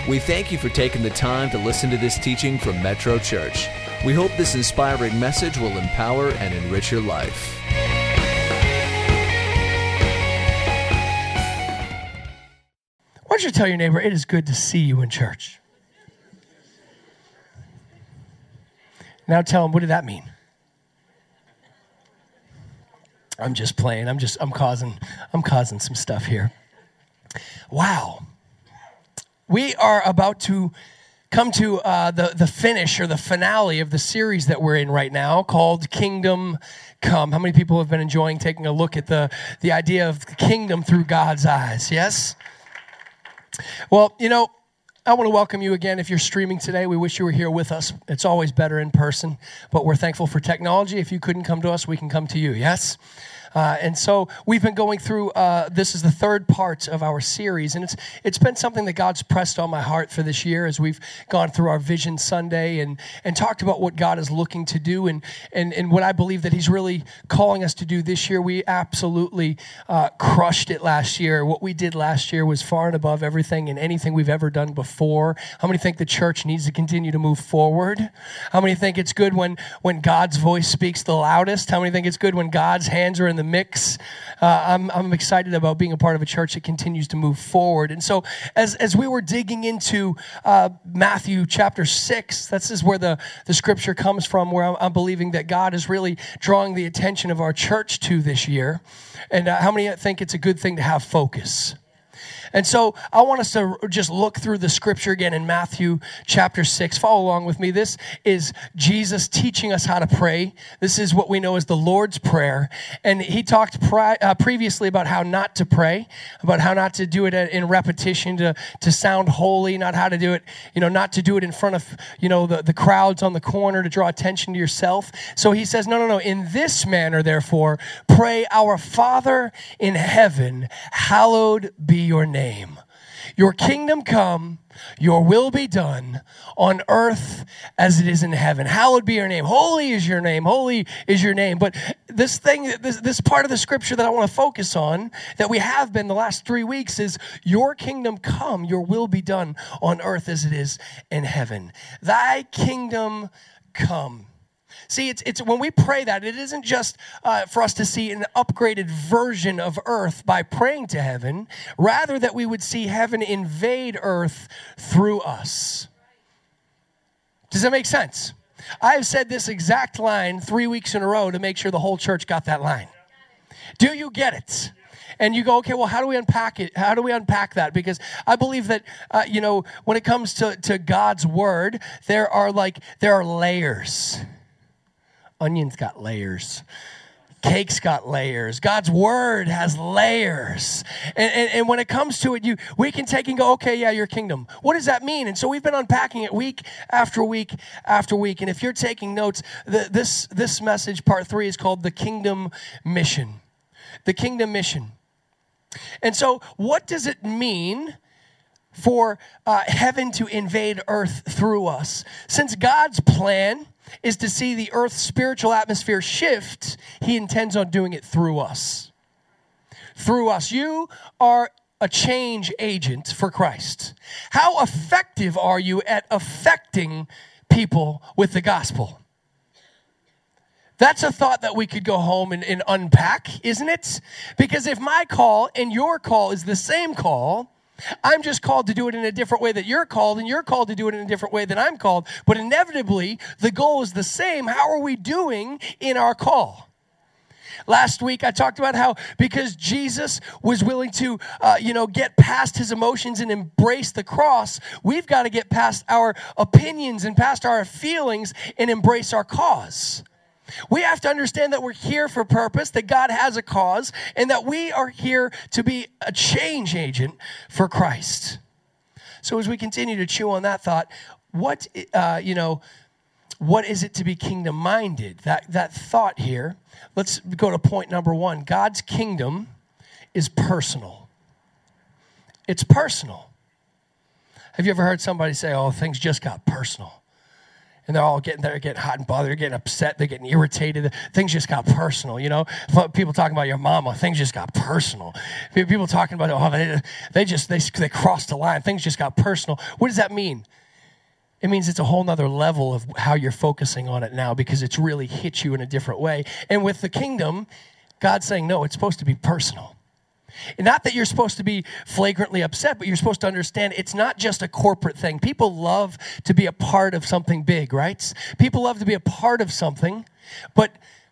We thank you for taking the time to listen to this teaching from Metro Church. We hope this inspiring message will empower and enrich your life. Why don't you tell your neighbor, it is good to see you in church. Now tell him, what did that mean? I'm just playing. I'm causing some stuff here. Wow. We are about to come to the finish or the finale of the series that we're in right now called Kingdom Come. How many people have been enjoying taking a look at the idea of the kingdom through God's eyes? Yes? Well, I want to welcome you again. If you're streaming today, we wish you were here with us. It's always better in person, but we're thankful for technology. If you couldn't come to us, we can come to you, yes? And so we've been going through, this is the third part of our series, and it's been something that God's pressed on my heart for this year as we've gone through our Vision Sunday and talked about what God is looking to do and what I believe that He's really calling us to do this year. We absolutely crushed it last year. What we did last year was far and above everything and anything we've ever done before. How many think the church needs to continue to move forward? How many think it's good when God's voice speaks the loudest? How many think it's good when God's hands are in the mix? I'm excited about being a part of a church that continues to move forward. And so as we were digging into Matthew chapter 6, this is where the scripture comes from, where I'm believing that God is really drawing the attention of our church to this year. And how many think it's a good thing to have focus? And so I want us to just look through the scripture again in Matthew chapter 6. Follow along with me. This is Jesus teaching us how to pray. This is what we know as the Lord's Prayer. And he talked previously about how not to pray, about how not to do it in repetition, to sound holy, not how to do it, not to do it in front of, the crowds on the corner to draw attention to yourself. So he says, no. In this manner, therefore, pray, our Father in heaven, hallowed be your name. Your kingdom come, your will be done on earth as it is in heaven. Hallowed be your name. Holy is your name. Holy is your name. But this part of the scripture that I want to focus on, that we have been the last 3 weeks, is your kingdom come, your will be done on earth as it is in heaven. Thy kingdom come. See, it's when we pray that, it isn't just for us to see an upgraded version of earth by praying to heaven, rather that we would see heaven invade earth through us. Does that make sense? I have said this exact line 3 weeks in a row to make sure the whole church got that line. Do you get it? And you go, okay, well, how do we unpack it? How do we unpack that? Because I believe that, when it comes to God's word, there are layers. Onions got layers. Cake's got layers. God's word has layers. And when it comes to it, we can take and go, okay, yeah, your kingdom. What does that mean? And so we've been unpacking it week after week after week. And if you're taking notes, this message, part 3, is called the Kingdom Mission. The Kingdom Mission. And so what does it mean for heaven to invade earth through us? Since God's plan is to see the earth's spiritual atmosphere shift, he intends on doing it through us. Through us. You are a change agent for Christ. How effective are you at affecting people with the gospel? That's a thought that we could go home and unpack, isn't it? Because if my call and your call is the same call, I'm just called to do it in a different way that you're called, and you're called to do it in a different way than I'm called. But inevitably, the goal is the same. How are we doing in our call? Last week, I talked about how because Jesus was willing to, get past his emotions and embrace the cross, we've got to get past our opinions and past our feelings and embrace our cause. We have to understand that we're here for purpose, that God has a cause, and that we are here to be a change agent for Christ. So as we continue to chew on that thought, what is it to be kingdom-minded? That thought here, let's go to point number 1. God's kingdom is personal. It's personal. Have you ever heard somebody say, oh, things just got personal? And they're getting hot and bothered, they're getting upset, they're getting irritated. Things just got personal, you know. People talking about your mama, things just got personal. People talking about, they crossed the line, things just got personal. What does that mean? It means it's a whole nother level of how you're focusing on it now, because it's really hit you in a different way. And with the kingdom, God's saying, no, it's supposed to be personal. And not that you're supposed to be flagrantly upset, but you're supposed to understand it's not just a corporate thing. People love to be a part of something big, right? People love to be a part of something, but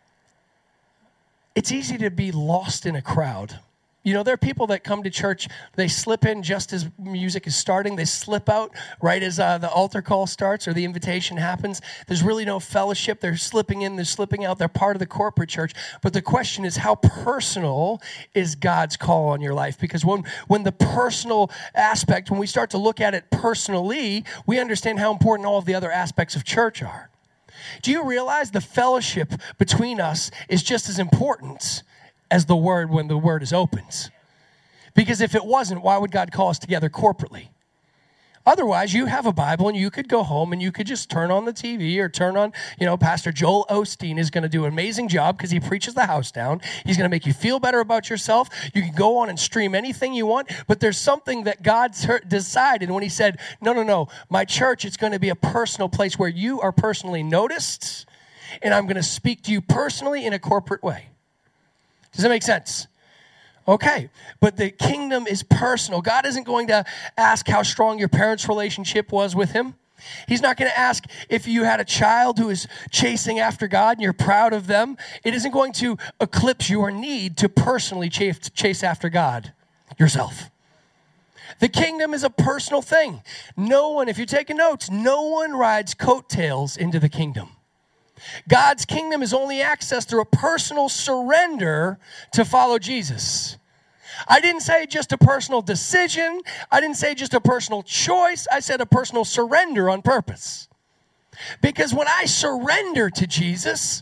it's easy to be lost in a crowd. You know, there are people that come to church, they slip in just as music is starting. They slip out right as the altar call starts or the invitation happens. There's really no fellowship. They're slipping in, they're slipping out. They're part of the corporate church. But the question is, how personal is God's call on your life? Because when the personal aspect, when we start to look at it personally, we understand how important all of the other aspects of church are. Do you realize the fellowship between us is just as important as the word when the word is opened? Because if it wasn't, why would God call us together corporately? Otherwise, you have a Bible and you could go home and you could just turn on the TV or turn on, Pastor Joel Osteen is going to do an amazing job because he preaches the house down. He's going to make you feel better about yourself. You can go on and stream anything you want, but there's something that God decided when he said, no, my church, it's going to be a personal place where you are personally noticed, and I'm going to speak to you personally in a corporate way. Does that make sense? Okay, but the kingdom is personal. God isn't going to ask how strong your parents' relationship was with him. He's not going to ask if you had a child who is chasing after God and you're proud of them. It isn't going to eclipse your need to personally chase after God yourself. The kingdom is a personal thing. No one, if you're taking notes, no one rides coattails into the kingdom. God's kingdom is only accessed through a personal surrender to follow Jesus. I didn't say just a personal decision. I didn't say just a personal choice. I said a personal surrender on purpose. Because when I surrender to Jesus,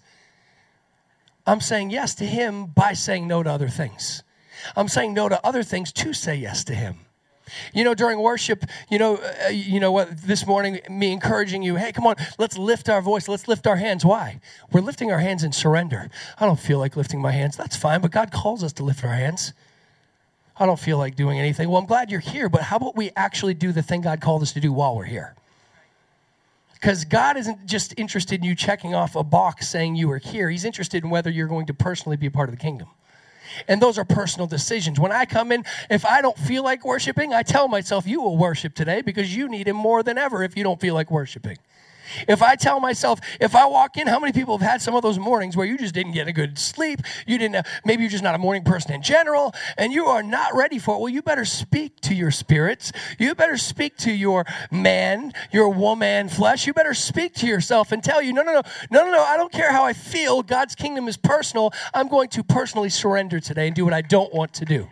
I'm saying yes to him by saying no to other things. I'm saying no to other things to say yes to him. During worship, what, this morning, me encouraging you, hey, come on, let's lift our voice, let's lift our hands. Why? We're lifting our hands in surrender. I don't feel like lifting my hands. That's fine, but God calls us to lift our hands. I don't feel like doing anything. Well, I'm glad you're here, but how about we actually do the thing God called us to do while we're here? Because God isn't just interested in you checking off a box saying you are here. He's interested in whether you're going to personally be a part of the kingdom. And those are personal decisions. When I come in, if I don't feel like worshiping, I tell myself, you will worship today because you need him more than ever if you don't feel like worshiping. If I tell myself, if I walk in, how many people have had some of those mornings where you just didn't get a good sleep? Maybe you're just not a morning person in general, and you are not ready for it. Well, you better speak to your spirits. You better speak to your man, your woman flesh. You better speak to yourself and tell you, no, I don't care how I feel. God's kingdom is personal. I'm going to personally surrender today and do what I don't want to do.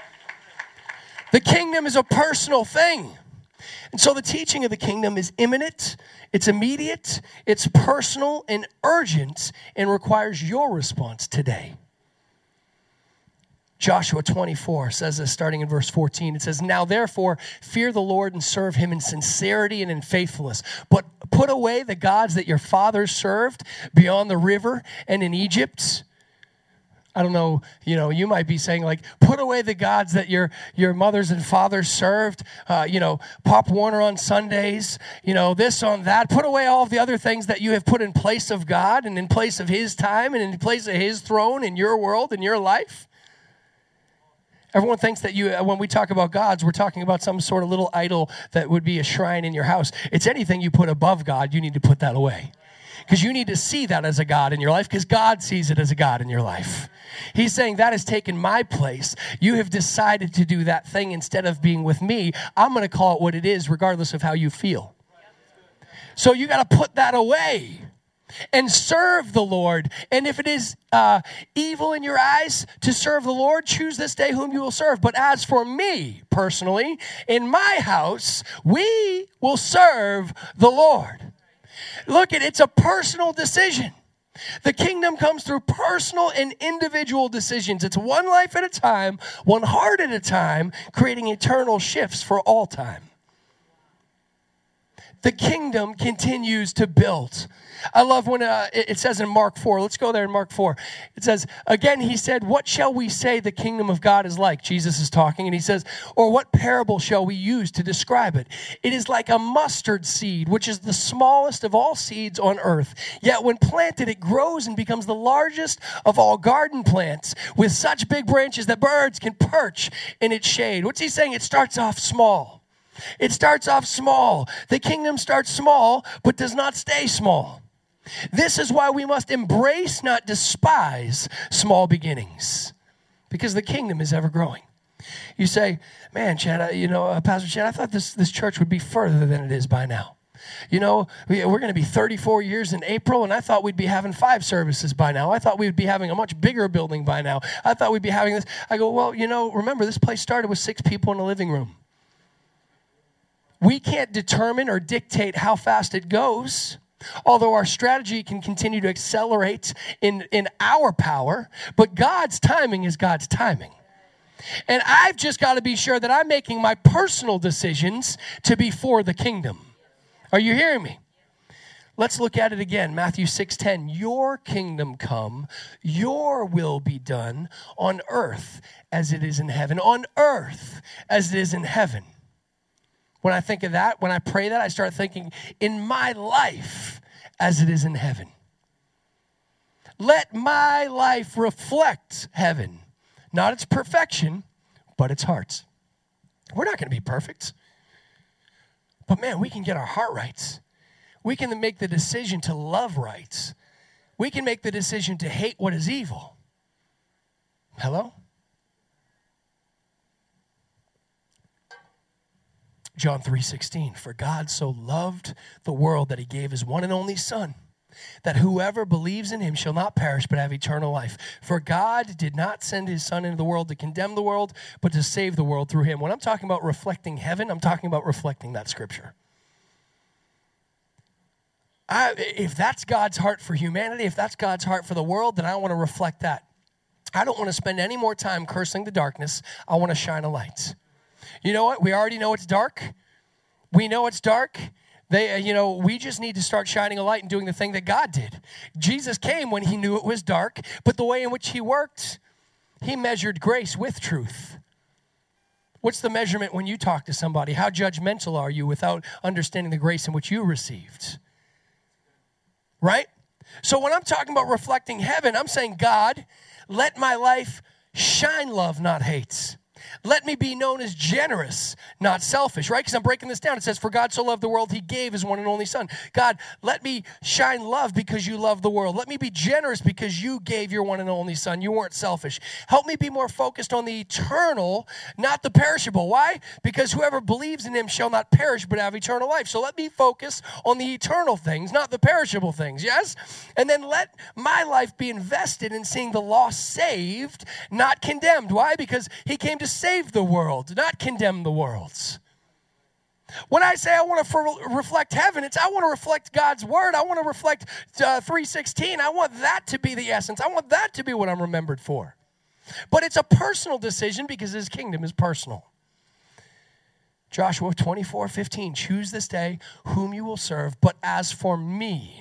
The kingdom is a personal thing. And so the teaching of the kingdom is imminent, it's immediate, it's personal and urgent, and requires your response today. Joshua 24 says this, starting in verse 14. It says, now therefore, fear the Lord and serve him in sincerity and in faithfulness. But put away the gods that your fathers served beyond the river and in Egypt. I don't know, you might be saying like, put away the gods that your mothers and fathers served, Pop Warner on Sundays, this on that. Put away all of the other things that you have put in place of God and in place of his time and in place of his throne in your world, in your life. Everyone thinks that when we talk about gods, we're talking about some sort of little idol that would be a shrine in your house. It's anything you put above God, you need to put that away. Because you need to see that as a God in your life, because God sees it as a God in your life. He's saying that has taken my place. You have decided to do that thing instead of being with me. I'm going to call it what it is, regardless of how you feel. So you got to put that away and serve the Lord. And if it is evil in your eyes to serve the Lord, choose this day whom you will serve. But as for me, personally, in my house, we will serve the Lord. Look, it's a personal decision. The kingdom comes through personal and individual decisions. It's one life at a time, one heart at a time, creating eternal shifts for all time. the kingdom continues to build. I love when it says in Mark 4. Let's go there in Mark 4. It says, again, he said, what shall we say the kingdom of God is like? Jesus is talking, and he says, or what parable shall we use to describe it? It is like a mustard seed, which is the smallest of all seeds on earth. Yet when planted, it grows and becomes the largest of all garden plants, with such big branches that birds can perch in its shade. What's he saying? It starts off small. It starts off small. The kingdom starts small, but does not stay small. This is why we must embrace, not despise, small beginnings, because the kingdom is ever growing. You say, man, Chad, Pastor Chad, I thought this church would be further than it is by now. You know, we're going to be 34 years in April, and I thought we'd be having 5 services by now. I thought we would be having a much bigger building by now. I thought we'd be having this. I go, well, remember, this place started with 6 people in a living room. We can't determine or dictate how fast it goes, although our strategy can continue to accelerate in our power, but God's timing is God's timing. And I've just got to be sure that I'm making my personal decisions to be for the kingdom. Are you hearing me? Let's look at it again. Matthew 6:10. Your kingdom come, your will be done on earth as it is in heaven. On earth as it is in heaven. When I think of that, when I pray that, I start thinking in my life as it is in heaven. Let my life reflect heaven. Not its perfection, but its hearts. We're not going to be perfect. But man, we can get our heart right. We can make the decision to love right. We can make the decision to hate what is evil. Hello? John 3:16, for God so loved the world that he gave his one and only Son, that whoever believes in him shall not perish but have eternal life. For God did not send his Son into the world to condemn the world, but to save the world through him. When I'm talking about reflecting heaven, I'm talking about reflecting that scripture. If that's God's heart for humanity, if that's God's heart for the world, then I want to reflect that. I don't want to spend any more time cursing the darkness. I want to shine a light. You know what? We already know it's dark. We know it's dark. We just need to start shining a light and doing the thing that God did. Jesus came when he knew it was dark, but the way in which he worked, he measured grace with truth. What's the measurement when you talk to somebody? How judgmental are you without understanding the grace in which you received? Right? So when I'm talking about reflecting heaven, I'm saying, God, let my life shine love, not hate. Let me be known as generous, not selfish, right? Because I'm breaking this down. It says, for God so loved the world, he gave his one and only Son. God, let me shine love because you love the world. Let me be generous because you gave your one and only Son. You weren't selfish. Help me be more focused on the eternal, not the perishable. Why? Because whoever believes in him shall not perish but have eternal life. So let me focus on the eternal things, not the perishable things, yes? And then let my life be invested in seeing the lost saved, not condemned. Why? Because he came to save the world, not condemn the world. When I say I want to reflect heaven, I want to reflect God's word. I want to reflect 3:16. I want that to be the essence. I want that to be what I'm remembered for. But it's a personal decision because his kingdom is personal. Joshua 24:15, choose this day whom you will serve, but as for me,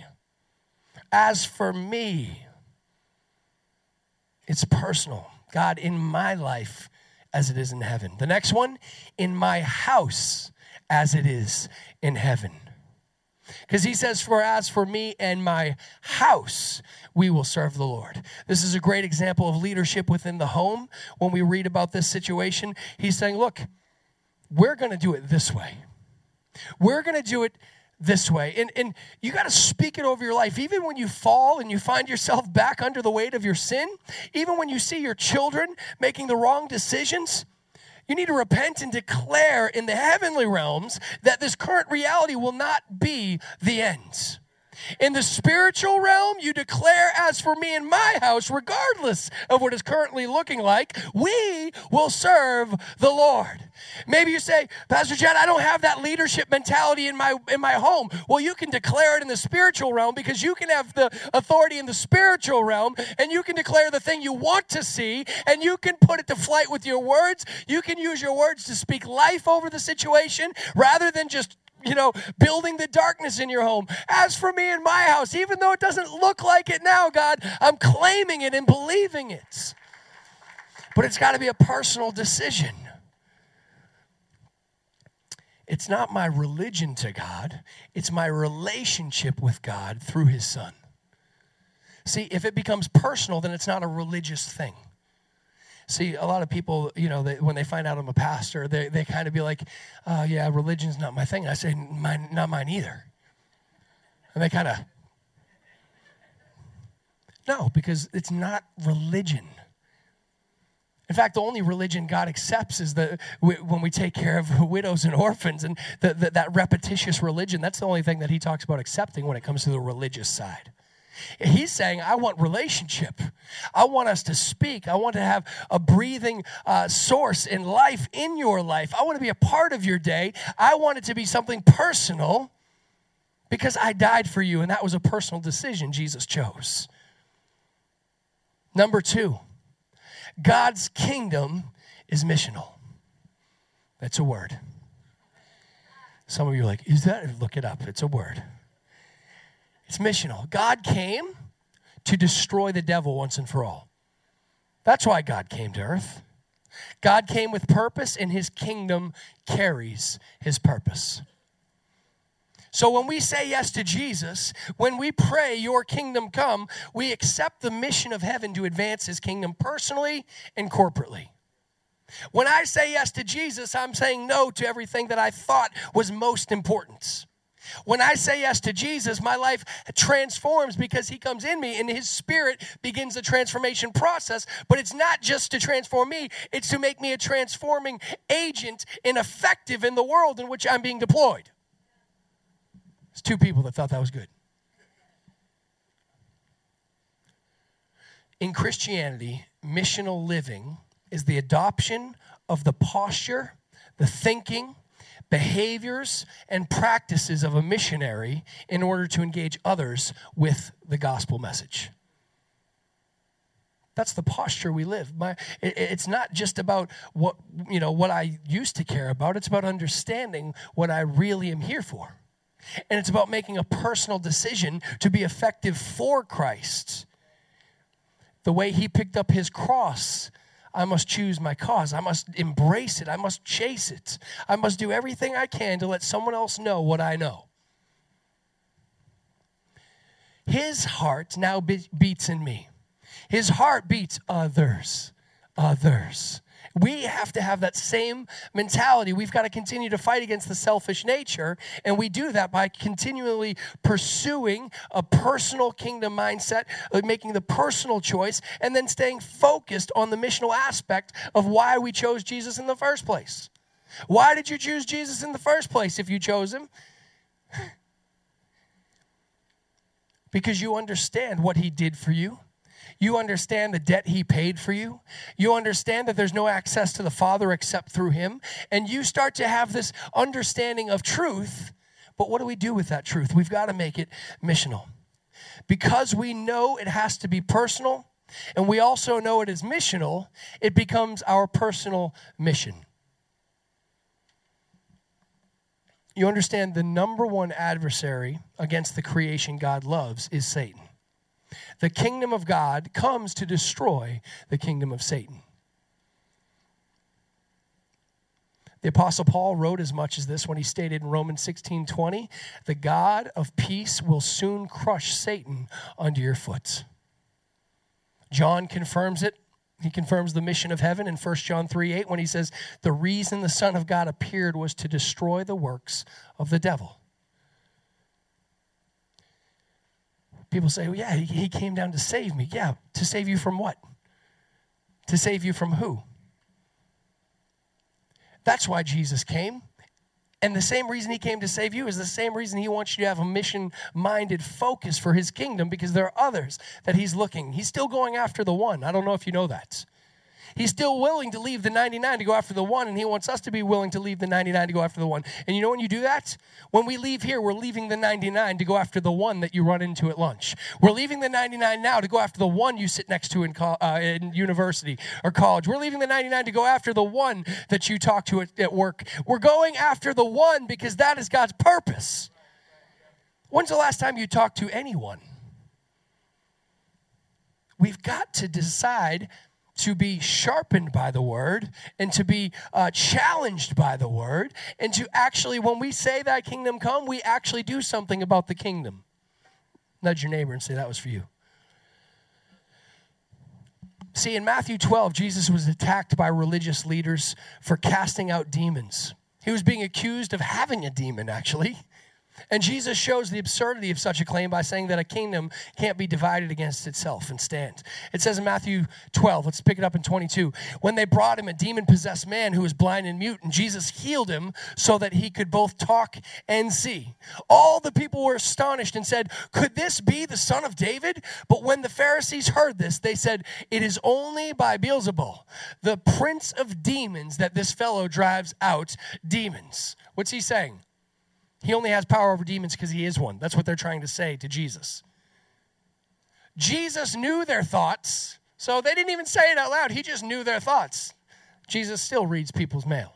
it's personal. God, in my life, as it is in heaven. The next one, in my house as it is in heaven. Because he says, for as for me and my house, we will serve the Lord. This is a great example of leadership within the home. When we read about this situation, he's saying, look, we're going to do it this way. We're going to do it this way. And you got to speak it over your life. Even when you fall and you find yourself back under the weight of your sin, even when you see your children making the wrong decisions, you need to repent and declare in the heavenly realms that this current reality will not be the end. In the spiritual realm, you declare, as for me and my house, regardless of what is currently looking like, we will serve the Lord. Maybe you say, Pastor Chad, I don't have that leadership mentality in my home. Well, you can declare it in the spiritual realm because you can have the authority in the spiritual realm and you can declare the thing you want to see and you can put it to flight with your words. You can use your words to speak life over the situation rather than just building the darkness in your home. As for me and my house, even though it doesn't look like it now, God, I'm claiming it and believing it. But it's got to be a personal decision. It's not my religion to God. It's my relationship with God through his Son. See, if it becomes personal, then it's not a religious thing. See, a lot of people, when they find out I'm a pastor, they kind of be like, yeah, religion's not my thing. And I say, not mine either. And they kind of, no, because it's not religion. In fact, the only religion God accepts is when we take care of widows and orphans, and that repetitious religion. That's the only thing that he talks about accepting when it comes to the religious side. He's saying, I want relationship. I want us to speak. I want to have a breathing source in life, in your life. I want to be a part of your day. I want it to be something personal because I died for you, and that was a personal decision Jesus chose. Number 2, God's kingdom is missional. That's a word. Some of you are like, is that? Look it up. It's a word. It's missional. God came to destroy the devil once and for all. That's why God came to earth. God came with purpose, and his kingdom carries his purpose. So when we say yes to Jesus, when we pray, your kingdom come, we accept the mission of heaven to advance his kingdom personally and corporately. When I say yes to Jesus, I'm saying no to everything that I thought was most important. When I say yes to Jesus, my life transforms because he comes in me and his Spirit begins the transformation process. But it's not just to transform me, it's to make me a transforming agent and effective in the world in which I'm being deployed. There's 2 people that thought that was good. In Christianity, missional living is the adoption of the posture, the thinking, behaviors, and practices of a missionary in order to engage others with the gospel message. That's the posture we live. It's not just about what I used to care about. It's about understanding what I really am here for. And it's about making a personal decision to be effective for Christ. The way he picked up his cross, I must choose my cause. I must embrace it. I must chase it. I must do everything I can to let someone else know what I know. His heart now beats in me. His heart beats others. We have to have that same mentality. We've got to continue to fight against the selfish nature, and we do that by continually pursuing a personal kingdom mindset, making the personal choice, and then staying focused on the missional aspect of why we chose Jesus in the first place. Why did you choose Jesus in the first place if you chose him? Because you understand what he did for you. You understand the debt he paid for you. You understand that there's no access to the Father except through him. And you start to have this understanding of truth. But what do we do with that truth? We've got to make it missional. Because we know it has to be personal, and we also know it is missional, it becomes our personal mission. You understand the number one adversary against the creation God loves is Satan. The kingdom of God comes to destroy the kingdom of Satan. The Apostle Paul wrote as much as this when he stated in Romans 16:20, the God of peace will soon crush Satan under your foot. John confirms it. He confirms the mission of heaven in 1 John 3:8 when he says, the reason the Son of God appeared was to destroy the works of the devil. People say, well, yeah, he came down to save me. Yeah, to save you from what? To save you from who? That's why Jesus came. And the same reason he came to save you is the same reason he wants you to have a mission-minded focus for his kingdom, because there are others that he's looking. He's still going after the one. I don't know if you know that. He's still willing to leave the 99 to go after the one, and he wants us to be willing to leave the 99 to go after the one. And you know when you do that? When we leave here, we're leaving the 99 to go after the one that you run into at lunch. We're leaving the 99 now to go after the one you sit next to in university or college. We're leaving the 99 to go after the one that you talk to at work. We're going after the one because that is God's purpose. When's the last time you talked to anyone? We've got to decide to be sharpened by the word and to be challenged by the word and to actually, when we say thy kingdom come, we actually do something about the kingdom. Nudge your neighbor and say, that was for you. See, in Matthew 12, Jesus was attacked by religious leaders for casting out demons. He was being accused of having a demon, actually. And Jesus shows the absurdity of such a claim by saying that a kingdom can't be divided against itself and stand. It says in Matthew 12, let's pick it up in 22. When they brought him a demon-possessed man who was blind and mute, and Jesus healed him so that he could both talk and see. All the people were astonished and said, could this be the son of David? But when the Pharisees heard this, they said, it is only by Beelzebul, the prince of demons, that this fellow drives out demons. What's he saying? He only has power over demons because he is one. That's what they're trying to say to Jesus. Jesus knew their thoughts, so they didn't even say it out loud. He just knew their thoughts. Jesus still reads people's mail.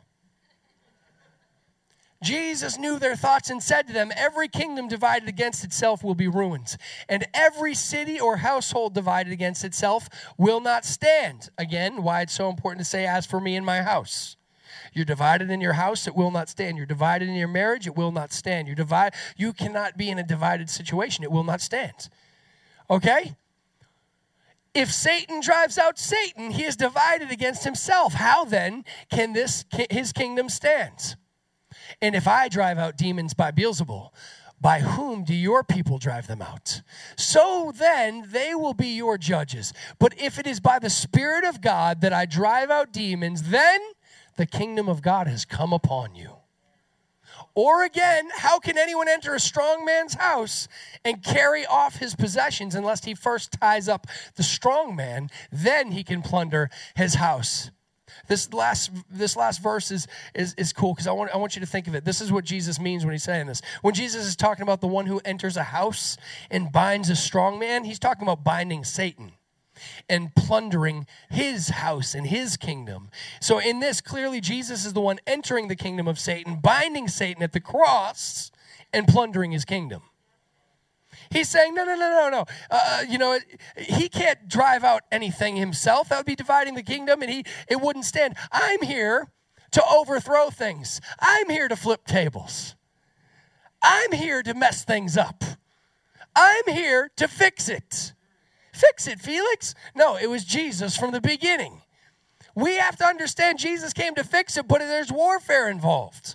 Jesus knew their thoughts and said to them, every kingdom divided against itself will be ruined, and every city or household divided against itself will not stand. Again, why it's so important to say, as for me and my house. You're divided in your house, it will not stand. You're divided in your marriage, it will not stand. You cannot be in a divided situation. It will not stand. Okay? If Satan drives out Satan, he is divided against himself. How then can his kingdom stand? And if I drive out demons by Beelzebul, by whom do your people drive them out? So then they will be your judges. But if it is by the Spirit of God that I drive out demons, then the kingdom of God has come upon you. Or again, how can anyone enter a strong man's house and carry off his possessions unless he first ties up the strong man? Then he can plunder his house. This last verse is cool because I want you to think of it. This is what Jesus means when he's saying this. When Jesus is talking about the one who enters a house and binds a strong man, he's talking about binding Satan and plundering his house and his kingdom. So in this, clearly Jesus is the one entering the kingdom of Satan, binding Satan at the cross and plundering his kingdom. He's saying, no. He can't drive out anything himself. That would be dividing the kingdom, and it wouldn't stand. I'm here to overthrow things. I'm here to flip tables. I'm here to mess things up. I'm here to fix it. Fix it, Felix. No, it was Jesus from the beginning. We have to understand Jesus came to fix it, but there's warfare involved.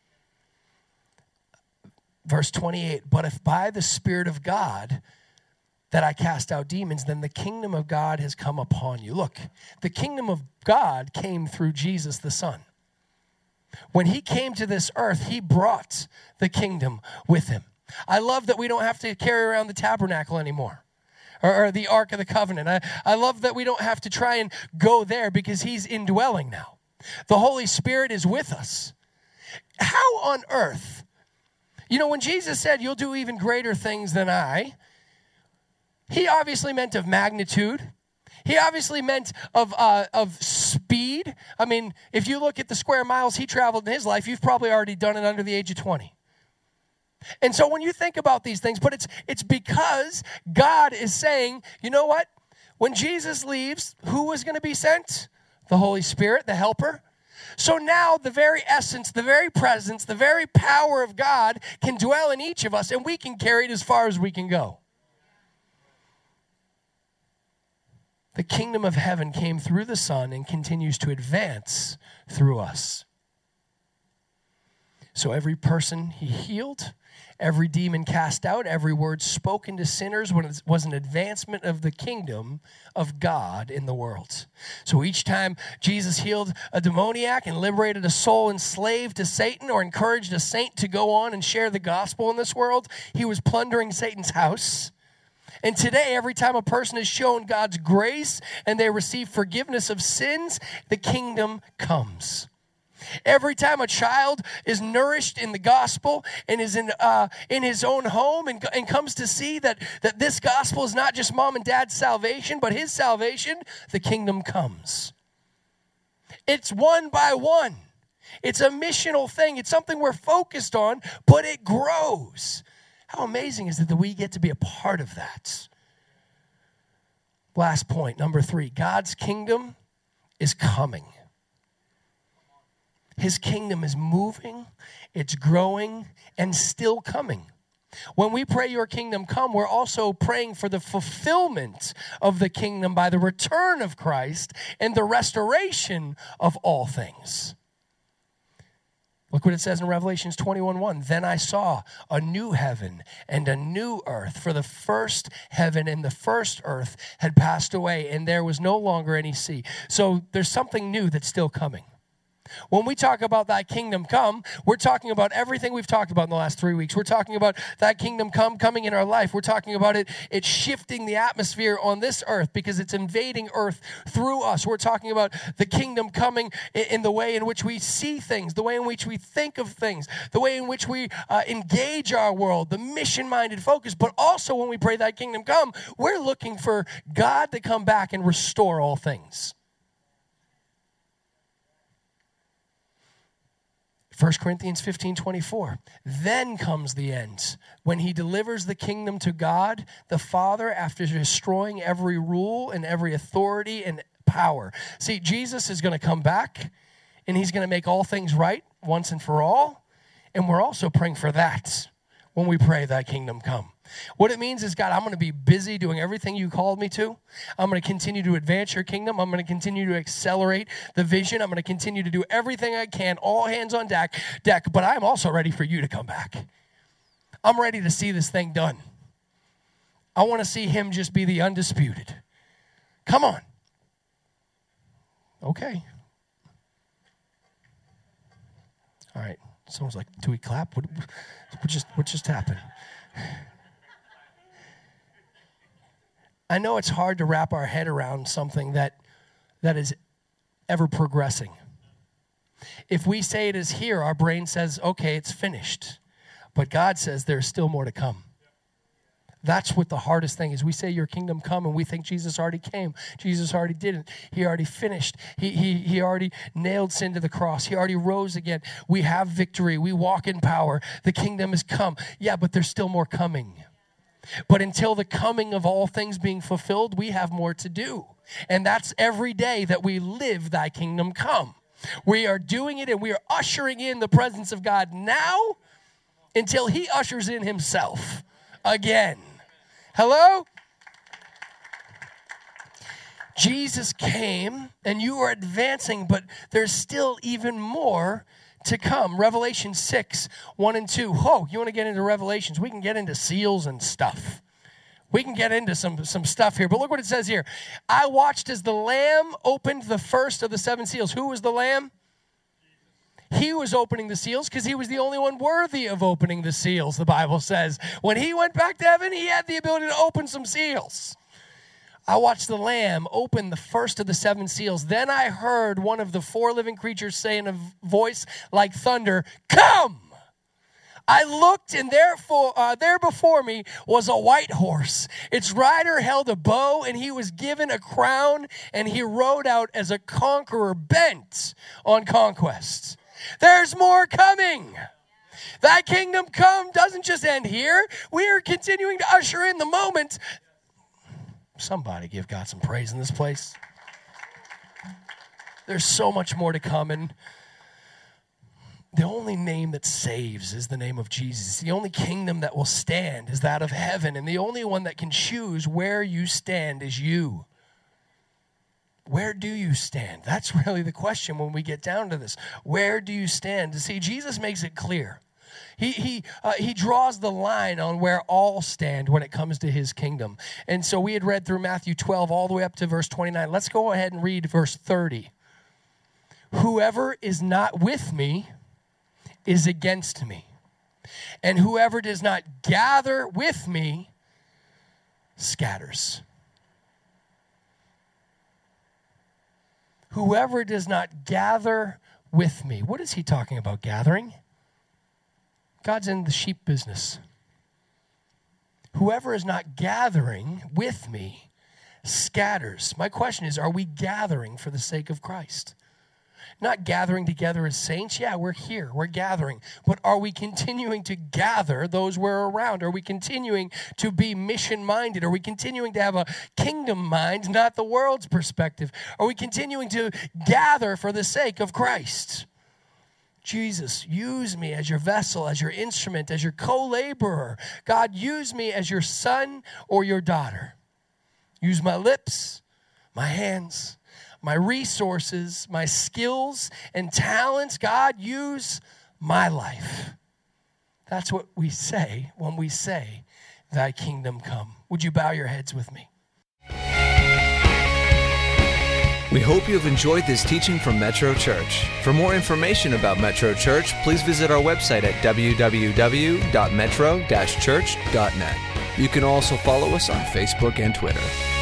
Verse 28, but if by the Spirit of God that I cast out demons, then the kingdom of God has come upon you. Look, the kingdom of God came through Jesus the Son. When he came to this earth, he brought the kingdom with him. I love that we don't have to carry around the tabernacle anymore. Or the Ark of the Covenant. I love that we don't have to try and go there because he's indwelling now. The Holy Spirit is with us. How on earth? When Jesus said, you'll do even greater things than I, he obviously meant of magnitude. He obviously meant of speed. I mean, if you look at the square miles he traveled in his life, you've probably already done it under the age of 20. And so when you think about these things, but it's because God is saying, you know what? When Jesus leaves, who was going to be sent? The Holy Spirit, the helper. So now the very essence, the very presence, the very power of God can dwell in each of us, and we can carry it as far as we can go. The kingdom of heaven came through the Son and continues to advance through us. So every person he healed, every demon cast out, every word spoken to sinners was an advancement of the kingdom of God in the world. So each time Jesus healed a demoniac and liberated a soul enslaved to Satan or encouraged a saint to go on and share the gospel in this world, he was plundering Satan's house. And today, every time a person is shown God's grace and they receive forgiveness of sins, the kingdom comes. Every time a child is nourished in the gospel and is in his own home and comes to see that this gospel is not just mom and dad's salvation, but his salvation, the kingdom comes. It's one by one. It's a missional thing. It's something we're focused on, but it grows. How amazing is it that we get to be a part of that? Last point, number 3, God's kingdom is coming. His kingdom is moving, it's growing, and still coming. When we pray your kingdom come, we're also praying for the fulfillment of the kingdom by the return of Christ and the restoration of all things. Look what it says in Revelations 21:1. Then I saw a new heaven and a new earth, for the first heaven and the first earth had passed away, and there was no longer any sea. So there's something new that's still coming. When we talk about that kingdom come, we're talking about everything we've talked about in the last 3 weeks. We're talking about that kingdom coming in our life. We're talking about it shifting the atmosphere on this earth because it's invading earth through us. We're talking about the kingdom coming in the way in which we see things, the way in which we think of things, the way in which we engage our world, the mission-minded focus. But also when we pray that kingdom come, we're looking for God to come back and restore all things. 1 Corinthians 15:24. Then comes the end, when he delivers the kingdom to God, the Father, after destroying every rule and every authority and power. See, Jesus is going to come back, and he's going to make all things right once and for all. And we're also praying for that when we pray that kingdom come. What it means is, God, I'm going to be busy doing everything you called me to. I'm going to continue to advance your kingdom. I'm going to continue to accelerate the vision. I'm going to continue to do everything I can, all hands on deck. But I'm also ready for you to come back. I'm ready to see this thing done. I want to see him just be the undisputed. Come on. Okay. All right. Someone's like, do we clap? What just happened? I know it's hard to wrap our head around something that is ever progressing. If we say it is here, our brain says, okay, it's finished. But God says there's still more to come. That's what the hardest thing is. We say your kingdom come and we think Jesus already came. Jesus already did it. He already finished. He already nailed sin to the cross. He already rose again. We have victory. We walk in power. The kingdom has come. Yeah, but there's still more coming. But until the coming of all things being fulfilled, we have more to do. And that's every day that we live thy kingdom come. We are doing it and we are ushering in the presence of God now until he ushers in himself again. Hello? Jesus came and you are advancing, but there's still even more to come. Revelation 6:1 and 2. Oh, you want to get into Revelations? We can get into seals and stuff. We can get into some stuff here. But look what it says here. I watched as the Lamb opened the first of the 7 seals. Who was the Lamb? He was opening the seals because he was the only one worthy of opening the seals, the Bible says. When he went back to heaven, he had the ability to open some seals. I watched the Lamb open the first of the 7 seals. Then I heard one of the 4 living creatures say in a voice like thunder, "Come!" I looked, and there before me was a white horse. Its rider held a bow, and he was given a crown, and he rode out as a conqueror bent on conquest. There's more coming. That kingdom come doesn't just end here. We are continuing to usher in the moment. Somebody give God some praise in this place. There's so much more to come, and the only name that saves is the name of Jesus. The only kingdom that will stand is that of heaven, and the only one that can choose where you stand is you. Where do you stand? That's really the question when we get down to this. Where do you stand? See, Jesus makes it clear. He draws the line on where all stand when it comes to his kingdom. And so we had read through Matthew 12 all the way up to verse 29. Let's go ahead and read verse 30. Whoever is not with me is against me. And whoever does not gather with me scatters. Whoever does not gather with me. What is he talking about, gathering? God's in the sheep business. Whoever is not gathering with me scatters. My question is, are we gathering for the sake of Christ? Not gathering together as saints. Yeah, we're here. We're gathering. But are we continuing to gather those we're around? Are we continuing to be mission-minded? Are we continuing to have a kingdom mind, not the world's perspective? Are we continuing to gather for the sake of Christ? Jesus, use me as your vessel, as your instrument, as your co-laborer. God, use me as your son or your daughter. Use my lips, my hands, my resources, my skills and talents. God, use my life. That's what we say when we say, thy kingdom come. Would you bow your heads with me? We hope you have enjoyed this teaching from Metro Church. For more information about Metro Church, please visit our website at www.metro-church.net. You can also follow us on Facebook and Twitter.